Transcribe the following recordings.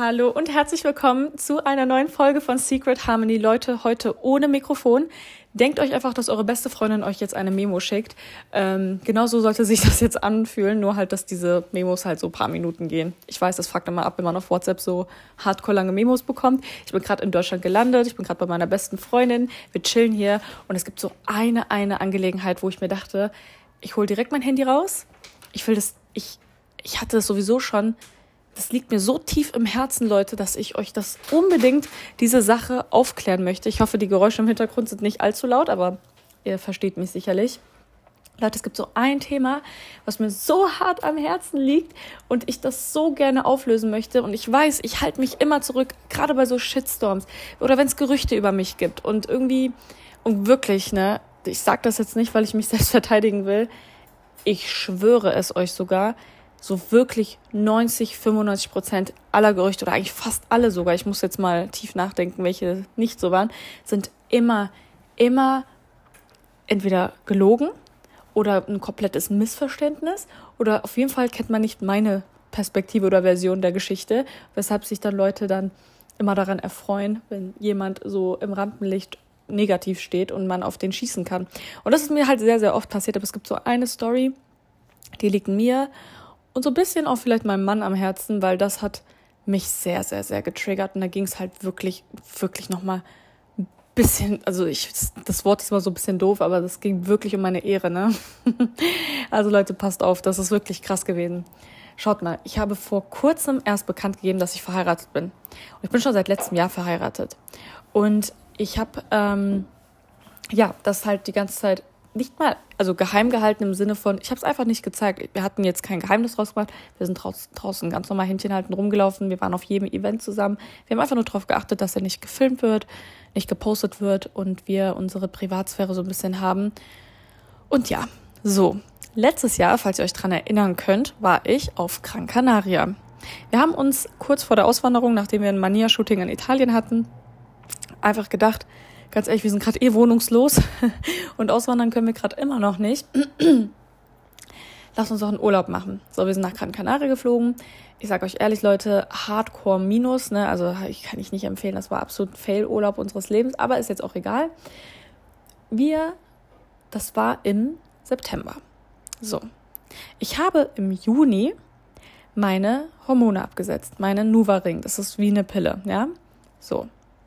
Hallo und herzlich willkommen zu einer neuen Folge von Secret Harmony. Leute, heute ohne Mikrofon. Denkt euch einfach, dass eure beste Freundin euch jetzt eine Memo schickt. Genauso sollte sich das jetzt anfühlen, nur halt, dass diese Memos halt so ein paar Minuten gehen. Ich weiß, das fuckt immer ab, wenn man auf WhatsApp so hardcore lange Memos bekommt. Ich bin gerade in Deutschland gelandet, ich bin gerade bei meiner besten Freundin, wir chillen hier und es gibt so eine Angelegenheit, wo ich mir dachte, ich hole direkt mein Handy raus. Ich hatte das sowieso schon. Das liegt mir so tief im Herzen, Leute, dass ich euch das unbedingt, diese Sache aufklären möchte. Ich hoffe, die Geräusche im Hintergrund sind nicht allzu laut, aber ihr versteht mich sicherlich. Leute, es gibt so ein Thema, was mir so hart am Herzen liegt und ich das so gerne auflösen möchte. Und ich weiß, ich halte mich immer zurück, gerade bei so Shitstorms oder wenn es Gerüchte über mich gibt. Und irgendwie, und wirklich, ne, ich sage das jetzt nicht, weil ich mich selbst verteidigen will, ich schwöre es euch sogar, so wirklich 90-95% aller Gerüchte oder eigentlich fast alle sogar, ich muss jetzt mal tief nachdenken, welche nicht so waren, sind immer entweder gelogen oder ein komplettes Missverständnis oder auf jeden Fall kennt man nicht meine Perspektive oder Version der Geschichte, weshalb sich dann Leute dann immer daran erfreuen, wenn jemand so im Rampenlicht negativ steht und man auf den schießen kann. Und das ist mir halt sehr, sehr oft passiert, aber es gibt so eine Story, die liegt mir und so ein bisschen auch vielleicht meinem Mann am Herzen, weil das hat mich sehr, sehr, sehr getriggert. Und da ging es halt wirklich nochmal ein bisschen, also das Wort ist immer so ein bisschen doof, aber das ging wirklich um meine Ehre, ne? Also Leute, passt auf, das ist wirklich krass gewesen. Schaut mal, ich habe vor kurzem erst bekannt gegeben, dass ich verheiratet bin. Und ich bin schon seit letztem Jahr verheiratet. Und ich habe, das halt die ganze Zeit nicht mal, also geheim gehalten im Sinne von, ich habe es einfach nicht gezeigt. Wir hatten jetzt kein Geheimnis draus gemacht. Wir sind draußen ganz normal Händchen halten rumgelaufen. Wir waren auf jedem Event zusammen. Wir haben einfach nur darauf geachtet, dass er nicht gefilmt wird, nicht gepostet wird und wir unsere Privatsphäre so ein bisschen haben. Und ja, so. Letztes Jahr, falls ihr euch dran erinnern könnt, war ich auf Gran Canaria. Wir haben uns kurz vor der Auswanderung, nachdem wir ein Mania-Shooting in Italien hatten, einfach gedacht, ganz ehrlich, wir sind gerade wohnungslos und auswandern können wir gerade immer noch nicht. Lass uns doch einen Urlaub machen. So, wir sind nach Gran Canaria geflogen. Ich sage euch ehrlich, Leute, Hardcore Minus, ne? Also kann ich nicht empfehlen, das war absolut ein Fail-Urlaub unseres Lebens, aber ist jetzt auch egal. Das war im September. So, ich habe im Juni meine Hormone abgesetzt, meine NuvaRing. Das ist wie eine Pille, ja? So.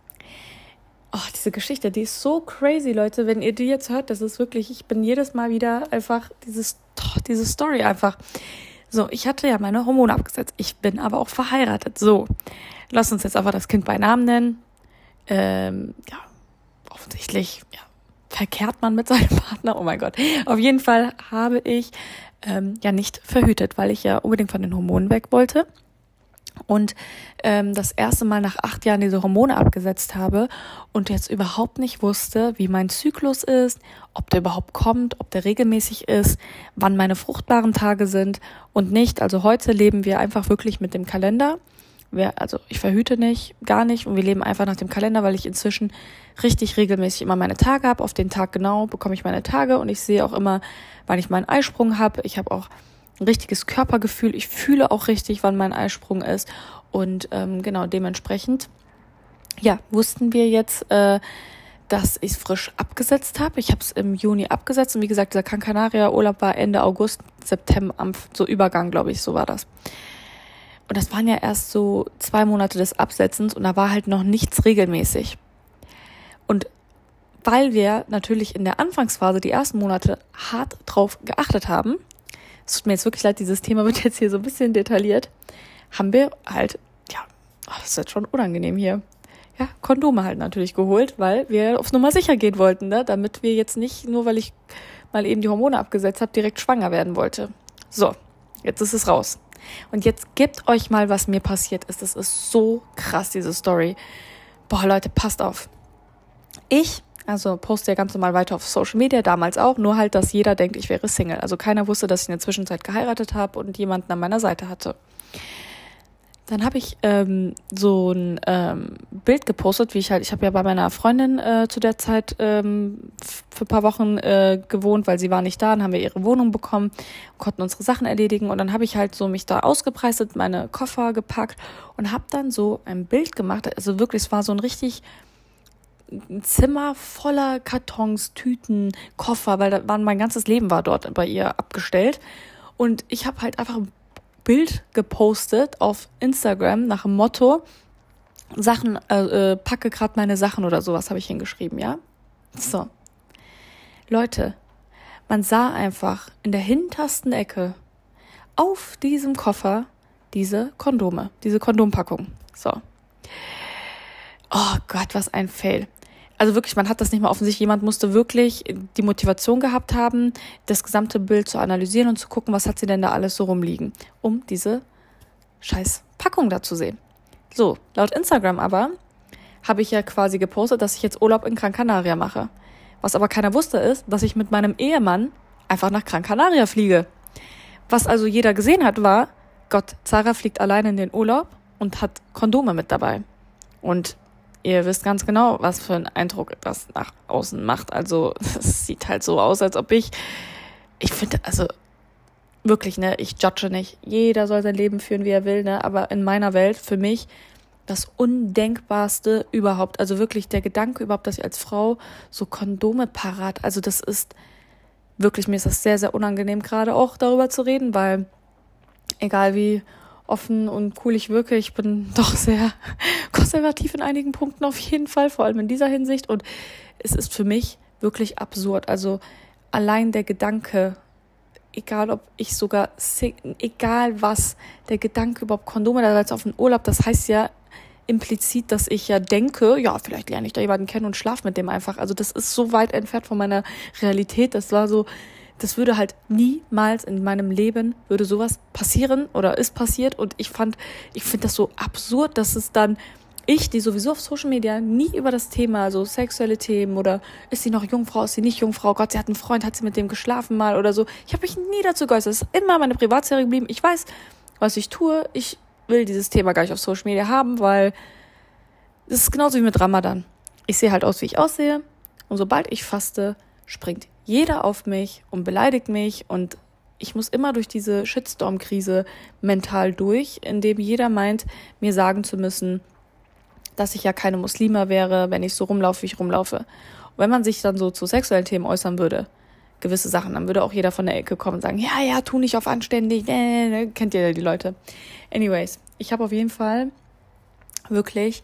Oh, diese Geschichte, die ist so crazy, Leute. Wenn ihr die jetzt hört, das ist wirklich, ich bin jedes Mal wieder einfach diese Story einfach. So, ich hatte ja meine Hormone abgesetzt. Ich bin aber auch verheiratet. So, lass uns jetzt einfach das Kind bei Namen nennen. Offensichtlich, verkehrt man mit seinem Partner. Oh mein Gott. Auf jeden Fall habe ich nicht verhütet, weil ich ja unbedingt von den Hormonen weg wollte. Und das erste Mal nach 8 Jahren diese Hormone abgesetzt habe und jetzt überhaupt nicht wusste, wie mein Zyklus ist, ob der überhaupt kommt, ob der regelmäßig ist, wann meine fruchtbaren Tage sind und nicht. Also heute leben wir einfach wirklich mit dem Kalender. Ich verhüte nicht, gar nicht und wir leben einfach nach dem Kalender, weil ich inzwischen richtig regelmäßig immer meine Tage habe. Auf den Tag genau bekomme ich meine Tage und ich sehe auch immer, wann ich meinen Eisprung habe. Ich habe auch ein richtiges Körpergefühl. Ich fühle auch richtig, wann mein Eisprung ist. Und dementsprechend, wussten wir jetzt, dass ich es frisch abgesetzt habe. Ich habe es im Juni abgesetzt. Und wie gesagt, dieser Gran Canaria Urlaub war Ende August, September, so Übergang, glaube ich, so war das. Und das waren ja erst so 2 Monate des Absetzens und da war halt noch nichts regelmäßig. Und weil wir natürlich in der Anfangsphase die ersten Monate hart drauf geachtet haben, es tut mir jetzt wirklich leid, dieses Thema wird jetzt hier so ein bisschen detailliert, haben wir halt, das ist jetzt schon unangenehm hier, Kondome halt natürlich geholt, weil wir aufs Nummer sicher gehen wollten, ne? Damit wir jetzt nicht, nur weil ich mal eben die Hormone abgesetzt habe, direkt schwanger werden wollte. So, jetzt ist es raus. Und jetzt gebt euch mal, was mir passiert ist. Das ist so krass, diese Story. Boah, Leute, passt auf. Ich poste ja ganz normal weiter auf Social Media, damals auch, nur halt, dass jeder denkt, ich wäre Single. Also keiner wusste, dass ich in der Zwischenzeit geheiratet habe und jemanden an meiner Seite hatte. dann habe ich so ein Bild gepostet, ich habe ja bei meiner Freundin zu der Zeit für ein paar Wochen gewohnt, weil sie war nicht da, dann haben wir ihre Wohnung bekommen, konnten unsere Sachen erledigen und dann habe ich halt so mich da ausgepreistet, meine Koffer gepackt und habe dann so ein Bild gemacht, also wirklich, es war so ein Zimmer voller Kartons, Tüten, Koffer, weil mein ganzes Leben war dort bei ihr abgestellt und ich habe halt einfach ein Bild gepostet auf Instagram nach dem Motto packe gerade meine Sachen oder sowas habe ich hingeschrieben, ja? So. Leute, man sah einfach in der hintersten Ecke auf diesem Koffer diese Kondome, diese Kondompackung. So. Oh Gott, was ein Fail. Also wirklich, man hat das nicht mal offensichtlich. Jemand musste wirklich die Motivation gehabt haben, das gesamte Bild zu analysieren und zu gucken, was hat sie denn da alles so rumliegen, um diese scheiß Packung da zu sehen. So, laut Instagram aber habe ich ja quasi gepostet, dass ich jetzt Urlaub in Gran Canaria mache. Was aber keiner wusste ist, dass ich mit meinem Ehemann einfach nach Gran Canaria fliege. Was also jeder gesehen hat, war, Gott, Zara fliegt alleine in den Urlaub und hat Kondome mit dabei. Und ihr wisst ganz genau, was für einen Eindruck das nach außen macht. Also es sieht halt so aus, als ob ich finde, also wirklich, ne, ich judge nicht. Jeder soll sein Leben führen, wie er will, ne, aber in meiner Welt, für mich, das Undenkbarste überhaupt. Also wirklich der Gedanke überhaupt, dass ich als Frau so Kondome parat, also das ist wirklich, mir ist das sehr, sehr unangenehm gerade auch darüber zu reden, weil egal wie offen und cool ich wirke, ich bin doch sehr konservativ in einigen Punkten auf jeden Fall, vor allem in dieser Hinsicht und es ist für mich wirklich absurd, also allein der Gedanke, egal ob ich sogar, egal was, der Gedanke überhaupt Kondome, da jetzt auf den Urlaub, das heißt ja implizit, dass ich ja denke, ja, vielleicht lerne ich da jemanden kennen und schlafe mit dem einfach, also das ist so weit entfernt von meiner Realität, das war so, das würde halt niemals in meinem Leben, würde sowas passieren oder ist passiert und ich finde das so absurd, dass es dann die sowieso auf Social Media nie über das Thema, so sexuelle Themen oder ist sie noch Jungfrau, ist sie nicht Jungfrau, Gott, sie hat einen Freund, hat sie mit dem geschlafen mal oder so. Ich habe mich nie dazu geäußert, es ist immer meine Privatsphäre geblieben. Ich weiß, was ich tue, ich will dieses Thema gar nicht auf Social Media haben, weil es ist genauso wie mit Ramadan. Ich sehe halt aus, wie ich aussehe und sobald ich faste, springt jeder auf mich und beleidigt mich und ich muss immer durch diese Shitstorm-Krise mental durch, indem jeder meint, mir sagen zu müssen, dass ich ja keine Muslima wäre, wenn ich so rumlaufe, wie ich rumlaufe. Und wenn man sich dann so zu sexuellen Themen äußern würde, gewisse Sachen, dann würde auch jeder von der Ecke kommen und sagen, ja, tu nicht auf anständig, kennt ihr ja die Leute. Anyways, ich habe auf jeden Fall wirklich,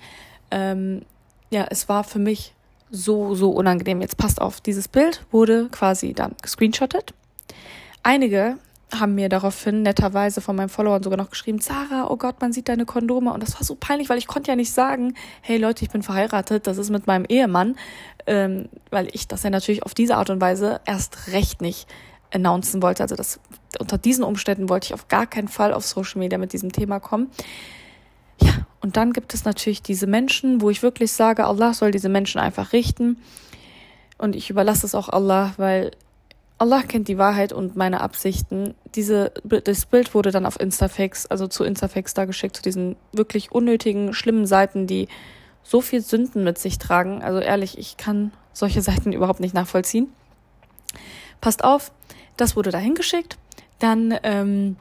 es war für mich so unangenehm. Jetzt passt auf, dieses Bild wurde quasi dann gescreenshottet. Einige haben mir daraufhin netterweise von meinen Followern sogar noch geschrieben, Zara, oh Gott, man sieht deine Kondome. Und das war so peinlich, weil ich konnte ja nicht sagen, hey Leute, ich bin verheiratet, das ist mit meinem Ehemann, weil ich das ja natürlich auf diese Art und Weise erst recht nicht announcen wollte. Also unter diesen Umständen wollte ich auf gar keinen Fall auf Social Media mit diesem Thema kommen. Ja, und dann gibt es natürlich diese Menschen, wo ich wirklich sage, Allah soll diese Menschen einfach richten. Und ich überlasse es auch Allah, weil Allah kennt die Wahrheit und meine Absichten. Das Bild wurde dann auf Instafix, also zu Instafix da geschickt, zu diesen wirklich unnötigen, schlimmen Seiten, die so viel Sünden mit sich tragen. Also ehrlich, ich kann solche Seiten überhaupt nicht nachvollziehen. Passt auf, das wurde da hingeschickt. Dann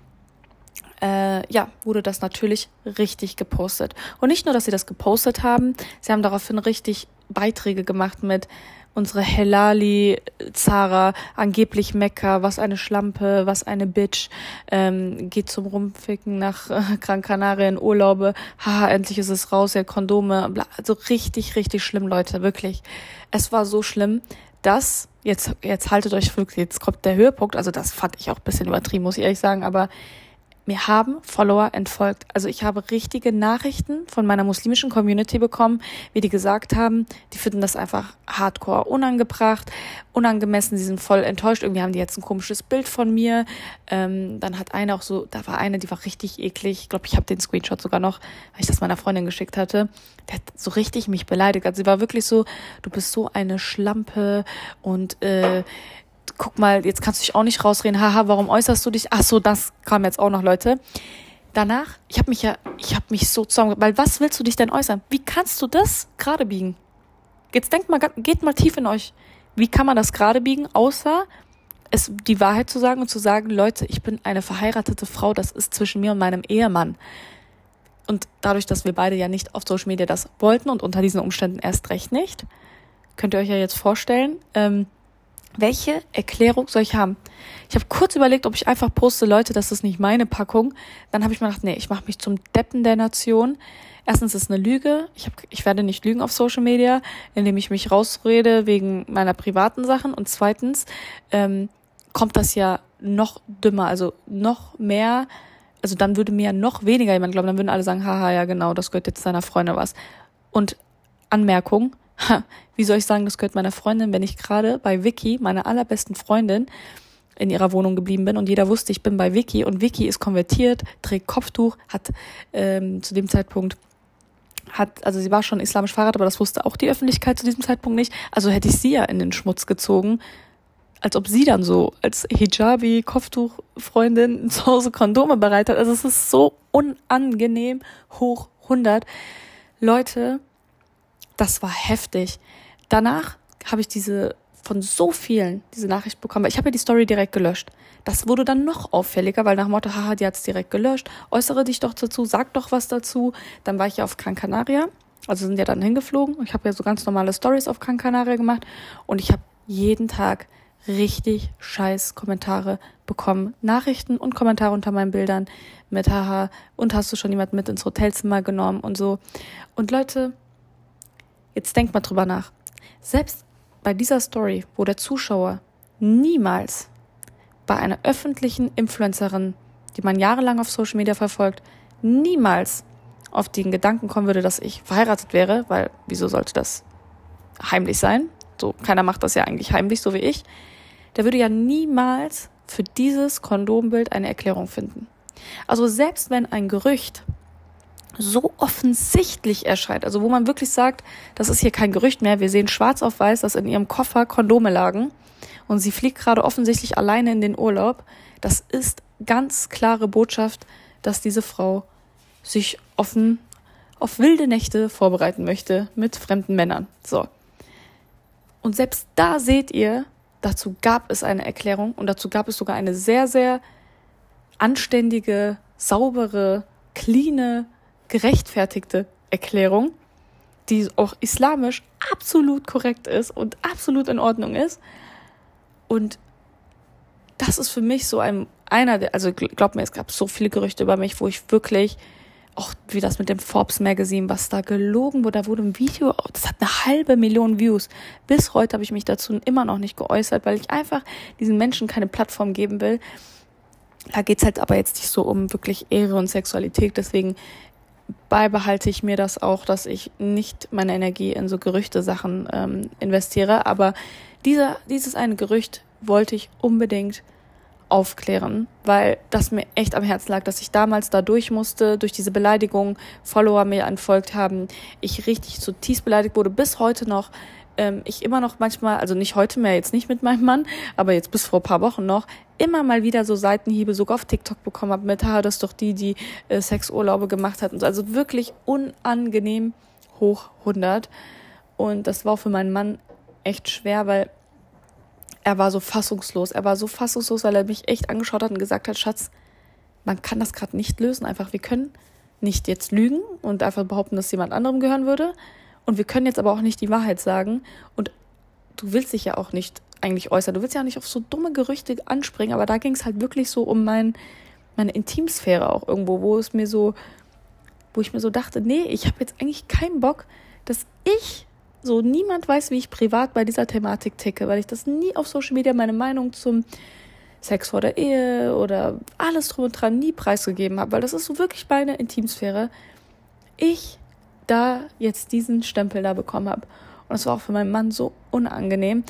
wurde das natürlich richtig gepostet. Und nicht nur, dass sie das gepostet haben, sie haben daraufhin richtig Beiträge gemacht mit unsere Helali, Zara, angeblich Mekka, was eine Schlampe, was eine Bitch, geht zum Rumficken nach Gran Canaria in Urlaube, haha, endlich ist es raus, ja, Kondome, bla. Also richtig, richtig schlimm, Leute, wirklich. Es war so schlimm, dass, jetzt haltet euch wirklich, jetzt kommt der Höhepunkt, also das fand ich auch ein bisschen übertrieben, muss ich ehrlich sagen, aber mir haben Follower entfolgt. Also ich habe richtige Nachrichten von meiner muslimischen Community bekommen, wie die gesagt haben, die finden das einfach hardcore unangebracht, unangemessen, die sind voll enttäuscht. Irgendwie haben die jetzt ein komisches Bild von mir. Dann hat eine auch so, da war eine, die war richtig eklig. Ich glaube, ich habe den Screenshot sogar noch, weil ich das meiner Freundin geschickt hatte. Der hat so richtig mich beleidigt. Also sie war wirklich so, du bist so eine Schlampe und guck mal, jetzt kannst du dich auch nicht rausreden. Haha, warum äußerst du dich? Ach so, das kam jetzt auch noch, Leute. danach, ich habe mich so zusammen, weil was willst du dich denn äußern? Wie kannst du das gerade biegen? Jetzt geht mal tief in euch. Wie kann man das gerade biegen, außer es die Wahrheit zu sagen und zu sagen, Leute, ich bin eine verheiratete Frau, das ist zwischen mir und meinem Ehemann. Und dadurch, dass wir beide ja nicht auf Social Media das wollten und unter diesen Umständen erst recht nicht, könnt ihr euch ja jetzt vorstellen, welche Erklärung soll ich haben? Ich habe kurz überlegt, ob ich einfach poste, Leute, das ist nicht meine Packung. Dann habe ich mir gedacht, nee, ich mache mich zum Deppen der Nation. Erstens ist es eine Lüge. Ich werde nicht lügen auf Social Media, indem ich mich rausrede wegen meiner privaten Sachen. Und zweitens kommt das ja noch dümmer, also noch mehr. Also dann würde mir ja noch weniger jemand glauben. Dann würden alle sagen, haha, ja genau, das gehört jetzt deiner Freundin was. Und Anmerkung, wie soll ich sagen, das gehört meiner Freundin, wenn ich gerade bei Vicky, meiner allerbesten Freundin, in ihrer Wohnung geblieben bin und jeder wusste, ich bin bei Vicky und Vicky ist konvertiert, trägt Kopftuch, hat zu dem Zeitpunkt, also sie war schon islamisch verheiratet, aber das wusste auch die Öffentlichkeit zu diesem Zeitpunkt nicht. Also hätte ich sie ja in den Schmutz gezogen, als ob sie dann so als Hijabi, Kopftuch-Freundin zu Hause Kondome bereitet. Also es ist so unangenehm, hoch 100. Leute, das war heftig. Danach habe ich diese Nachricht bekommen, weil ich habe ja die Story direkt gelöscht. Das wurde dann noch auffälliger, weil nach dem Motto, haha, die hat's direkt gelöscht, äußere dich doch dazu, sag doch was dazu. Dann war ich ja auf Gran Canaria, also sind ja dann hingeflogen. Ich habe ja so ganz normale Stories auf Gran Canaria gemacht und ich habe jeden Tag richtig scheiß Kommentare bekommen. Nachrichten und Kommentare unter meinen Bildern mit, haha, und hast du schon jemand mit ins Hotelzimmer genommen und so. Und Leute, jetzt denkt mal drüber nach. Selbst bei dieser Story, wo der Zuschauer niemals bei einer öffentlichen Influencerin, die man jahrelang auf Social Media verfolgt, niemals auf den Gedanken kommen würde, dass ich verheiratet wäre, weil wieso sollte das heimlich sein? So, keiner macht das ja eigentlich heimlich, so wie ich. Der würde ja niemals für dieses Kondombild eine Erklärung finden. Also selbst wenn ein Gerücht so offensichtlich erscheint, also wo man wirklich sagt, das ist hier kein Gerücht mehr, wir sehen schwarz auf weiß, dass in ihrem Koffer Kondome lagen und sie fliegt gerade offensichtlich alleine in den Urlaub, das ist ganz klare Botschaft, dass diese Frau sich auf wilde Nächte vorbereiten möchte mit fremden Männern. So. Und selbst da seht ihr, dazu gab es eine Erklärung und dazu gab es sogar eine sehr, sehr anständige, saubere, cleane, gerechtfertigte Erklärung, die auch islamisch absolut korrekt ist und absolut in Ordnung ist. Und das ist für mich so also glaubt mir, es gab so viele Gerüchte über mich, wo ich wirklich, auch wie das mit dem Forbes Magazine, was da gelogen wurde, da wurde ein Video, das hat 500.000 Views. Bis heute habe ich mich dazu immer noch nicht geäußert, weil ich einfach diesen Menschen keine Plattform geben will. Da geht's halt aber jetzt nicht so um wirklich Ehre und Sexualität, deswegen beibehalte ich mir das auch, dass ich nicht meine Energie in so Gerüchte-Sachen investiere. Aber dieses eine Gerücht wollte ich unbedingt aufklären, weil das mir echt am Herzen lag, dass ich damals da durch musste, durch diese Beleidigung, Follower mir entfolgt haben, ich richtig zutiefst beleidigt wurde, bis heute noch, ich immer noch manchmal, also nicht heute mehr, jetzt nicht mit meinem Mann, aber jetzt bis vor ein paar Wochen noch, immer mal wieder so Seitenhiebe sogar auf TikTok bekommen habe mit, das ist doch die Sexurlaube gemacht hat und so. Also wirklich unangenehm hoch 100 und das war auch für meinen Mann echt schwer, weil er war so fassungslos, weil er mich echt angeschaut hat und gesagt hat, Schatz, man kann das gerade nicht lösen, einfach, wir können nicht jetzt lügen und einfach behaupten, dass jemand anderem gehören würde und wir können jetzt aber auch nicht die Wahrheit sagen und du willst dich ja auch nicht eigentlich äußern, du willst ja auch nicht auf so dumme Gerüchte anspringen, aber da ging es halt wirklich so um meine Intimsphäre auch irgendwo, wo ich mir so dachte, nee, ich habe jetzt eigentlich keinen Bock, dass so niemand weiß, wie ich privat bei dieser Thematik ticke, weil ich das nie auf Social Media meine Meinung zum Sex vor der Ehe oder alles drum und dran nie preisgegeben habe, weil das ist so wirklich meine Intimsphäre. Ich da jetzt diesen Stempel da bekommen habe. Und das war auch für meinen Mann so unangenehm.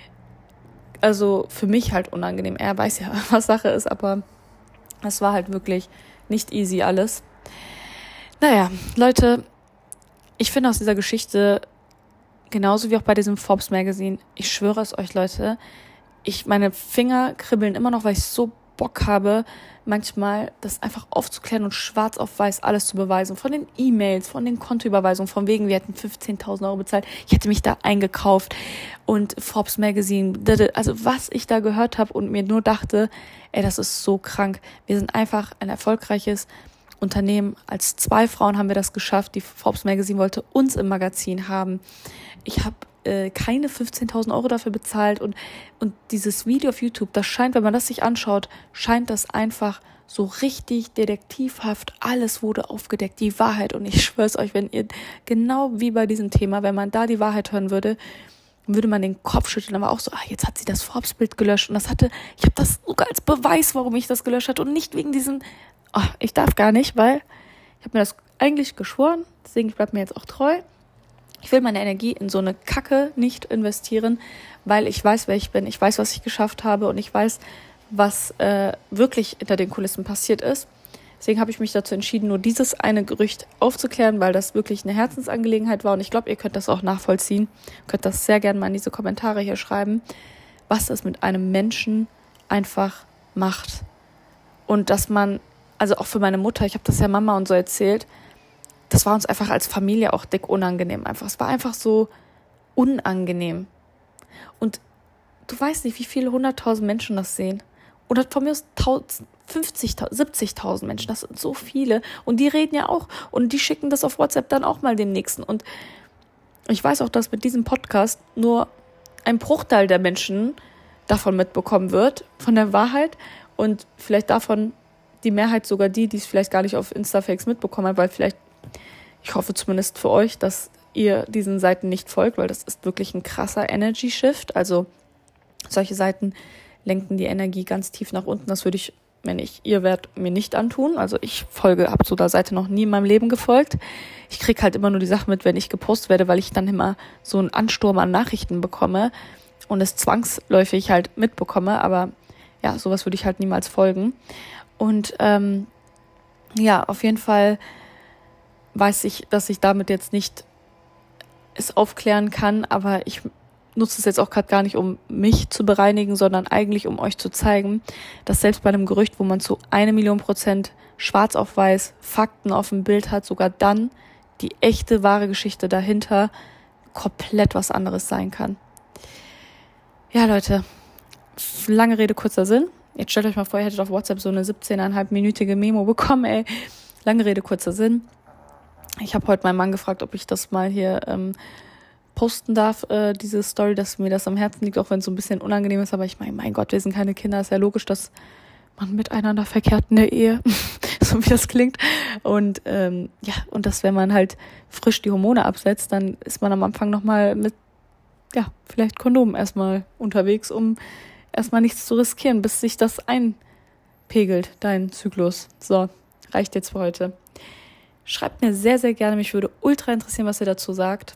Also für mich halt unangenehm. Er weiß ja, was Sache ist, aber es war halt wirklich nicht easy alles. Naja, Leute, ich finde aus dieser Geschichte genauso wie auch bei diesem Forbes Magazine, ich schwöre es euch, Leute, meine Finger kribbeln immer noch, weil ich so Bock habe, manchmal das einfach aufzuklären und schwarz auf weiß alles zu beweisen. Von den E-Mails, von den Kontoüberweisungen, von wegen, wir hätten 15.000 Euro bezahlt. Ich hätte mich da eingekauft und Forbes Magazine, also was ich da gehört habe und mir nur dachte, ey, das ist so krank. Wir sind einfach ein erfolgreiches Unternehmen. Als 2 Frauen haben wir das geschafft. Die Forbes Magazine wollte uns im Magazin haben. Ich habe keine 15.000 Euro dafür bezahlt und dieses Video auf YouTube, das scheint, wenn man das sich anschaut, scheint das einfach so richtig detektivhaft, alles wurde aufgedeckt, die Wahrheit, und ich schwör's euch, wenn ihr, genau wie bei diesem Thema, wenn man da die Wahrheit hören würde, würde man den Kopf schütteln, aber auch so, jetzt hat sie das Forbes-Bild gelöscht und ich habe das sogar als Beweis, warum ich das gelöscht habe und nicht wegen diesem, ich darf gar nicht, weil ich habe mir das eigentlich geschworen, deswegen bleibt mir jetzt auch treu. Ich will meine Energie in so eine Kacke nicht investieren, weil ich weiß, wer ich bin, ich weiß, was ich geschafft habe und ich weiß, was wirklich hinter den Kulissen passiert ist. Deswegen habe ich mich dazu entschieden, nur dieses eine Gerücht aufzuklären, weil das wirklich eine Herzensangelegenheit war und ich glaube, ihr könnt das auch nachvollziehen. Ihr könnt das sehr gerne mal in diese Kommentare hier schreiben, was das mit einem Menschen einfach macht. Und dass man, also auch für meine Mutter, ich habe das ja Mama und so erzählt, das war uns einfach als Familie auch dick unangenehm. Es war einfach so unangenehm. Und du weißt nicht, wie viele 100.000 Menschen das sehen. Oder von mir aus 50.000, 70.000 Menschen. Das sind so viele. Und die reden ja auch. Und die schicken das auf WhatsApp dann auch mal dem Nächsten. Und ich weiß auch, dass mit diesem Podcast nur ein Bruchteil der Menschen davon mitbekommen wird, von der Wahrheit. Und vielleicht davon die Mehrheit sogar die es vielleicht gar nicht auf Instafakes mitbekommen hat, weil vielleicht, ich hoffe zumindest für euch, dass ihr diesen Seiten nicht folgt, weil das ist wirklich ein krasser Energy Shift. Also solche Seiten lenken die Energie ganz tief nach unten. Das würde ich, ihr werdet, mir nicht antun. Also ich habe so der Seite noch nie in meinem Leben gefolgt. Ich kriege halt immer nur die Sachen mit, wenn ich gepostet werde, weil ich dann immer so einen Ansturm an Nachrichten bekomme und es zwangsläufig halt mitbekomme. Aber ja, sowas würde ich halt niemals folgen. Und auf jeden Fall weiß ich, dass ich damit jetzt nicht es aufklären kann, aber ich nutze es jetzt auch gerade gar nicht, um mich zu bereinigen, sondern eigentlich, um euch zu zeigen, dass selbst bei einem Gerücht, wo man zu 1.000.000% schwarz auf weiß Fakten auf dem Bild hat, sogar dann die echte, wahre Geschichte dahinter komplett was anderes sein kann. Ja, Leute, lange Rede, kurzer Sinn. Jetzt stellt euch mal vor, ihr hättet auf WhatsApp so eine 17,5-minütige Memo bekommen, ey. Lange Rede, kurzer Sinn. Ich habe heute meinen Mann gefragt, ob ich das mal hier posten darf, diese Story, dass mir das am Herzen liegt, auch wenn es so ein bisschen unangenehm ist. Aber ich meine, mein Gott, wir sind keine Kinder. Ist ja logisch, dass man miteinander verkehrt in der Ehe, so wie das klingt. Und und dass, wenn man halt frisch die Hormone absetzt, dann ist man am Anfang nochmal mit, vielleicht Kondom erstmal unterwegs, um erstmal nichts zu riskieren, bis sich das einpegelt, dein Zyklus. So, reicht jetzt für heute. Schreibt mir sehr, sehr gerne, mich würde ultra interessieren, was ihr dazu sagt.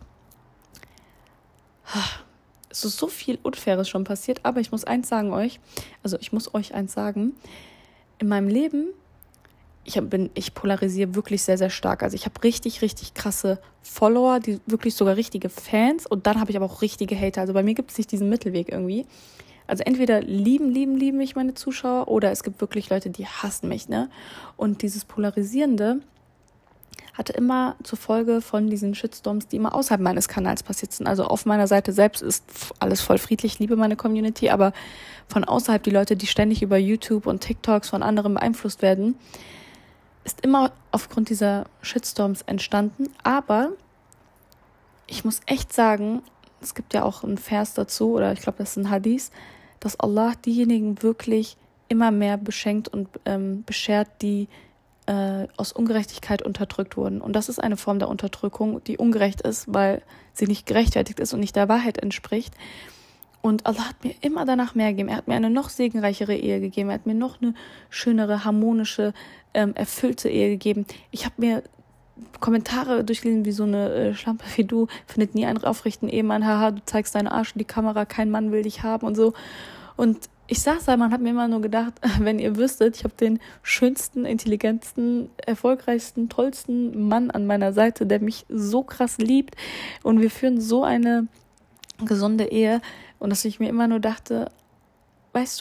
Es ist so viel Unfaires schon passiert, aber ich muss euch eins sagen, in meinem Leben, ich polarisiere wirklich sehr, sehr stark. Also ich habe richtig, richtig krasse Follower, die wirklich sogar richtige Fans, und dann habe ich aber auch richtige Hater. Also bei mir gibt es nicht diesen Mittelweg irgendwie. Also entweder lieben mich meine Zuschauer, oder es gibt wirklich Leute, die hassen mich, ne? Und dieses Polarisierende hatte immer zur Folge von diesen Shitstorms, die immer außerhalb meines Kanals passiert sind. Also auf meiner Seite selbst ist alles voll friedlich, ich liebe meine Community, aber von außerhalb, die Leute, die ständig über YouTube und TikToks von anderen beeinflusst werden, ist immer aufgrund dieser Shitstorms entstanden. Aber ich muss echt sagen, es gibt ja auch einen Vers dazu, oder ich glaube, das ist ein Hadith, dass Allah diejenigen wirklich immer mehr beschenkt und beschert, die aus Ungerechtigkeit unterdrückt wurden. Und das ist eine Form der Unterdrückung, die ungerecht ist, weil sie nicht gerechtfertigt ist und nicht der Wahrheit entspricht. Und Allah hat mir immer danach mehr gegeben. Er hat mir eine noch segenreichere Ehe gegeben. Er hat mir noch eine schönere, harmonische, erfüllte Ehe gegeben. Ich habe mir Kommentare durchgelesen, wie so eine Schlampe wie du findet nie einen aufrechten Ehemann. Haha, du zeigst deinen Arsch in die Kamera, kein Mann will dich haben und so. Und ich saß da, man hat mir immer nur gedacht, wenn ihr wüsstet, ich habe den schönsten, intelligentesten, erfolgreichsten, tollsten Mann an meiner Seite, der mich so krass liebt, und wir führen so eine gesunde Ehe, und dass ich mir immer nur dachte, weißt du,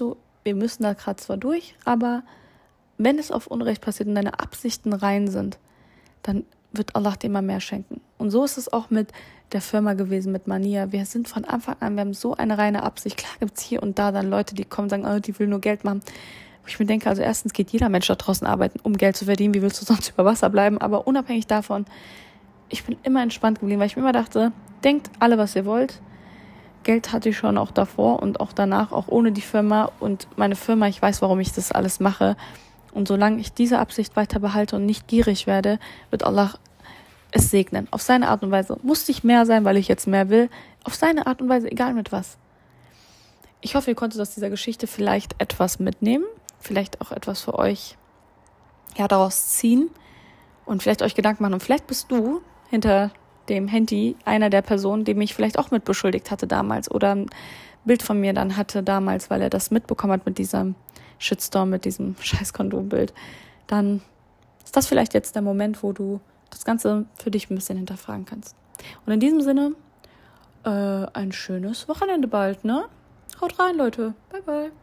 wir müssen da gerade zwar durch, aber wenn es auf Unrecht passiert und deine Absichten rein sind, dann wird Allah dir immer mehr schenken. Und so ist es auch mit der Firma gewesen, mit Mania. Wir sind von Anfang an, wir haben so eine reine Absicht. Klar gibt es hier und da dann Leute, die kommen und sagen, oh, die will nur Geld machen. Wo ich mir denke, also erstens geht jeder Mensch da draußen arbeiten, um Geld zu verdienen. Wie willst du sonst über Wasser bleiben? Aber unabhängig davon, ich bin immer entspannt geblieben, weil ich mir immer dachte, denkt alle, was ihr wollt. Geld hatte ich schon auch davor und auch danach, auch ohne die Firma. Und meine Firma, ich weiß, warum ich das alles mache. Und solange ich diese Absicht weiter behalte und nicht gierig werde, wird Allah es segnen. Auf seine Art und Weise. Muss nicht mehr sein, weil ich jetzt mehr will. Auf seine Art und Weise, egal mit was. Ich hoffe, ihr konntet aus dieser Geschichte vielleicht etwas mitnehmen. Vielleicht auch etwas für euch daraus ziehen. Und vielleicht euch Gedanken machen. Und vielleicht bist du hinter dem Handy einer der Personen, die mich vielleicht auch mit beschuldigt hatte damals. Oder ein Bild von mir dann hatte damals, weil er das mitbekommen hat mit diesem Shitstorm, mit diesem scheiß Kondombild. Dann ist das vielleicht jetzt der Moment, wo du das Ganze für dich ein bisschen hinterfragen kannst. Und in diesem Sinne, ein schönes Wochenende bald, ne? Haut rein, Leute. Bye, bye.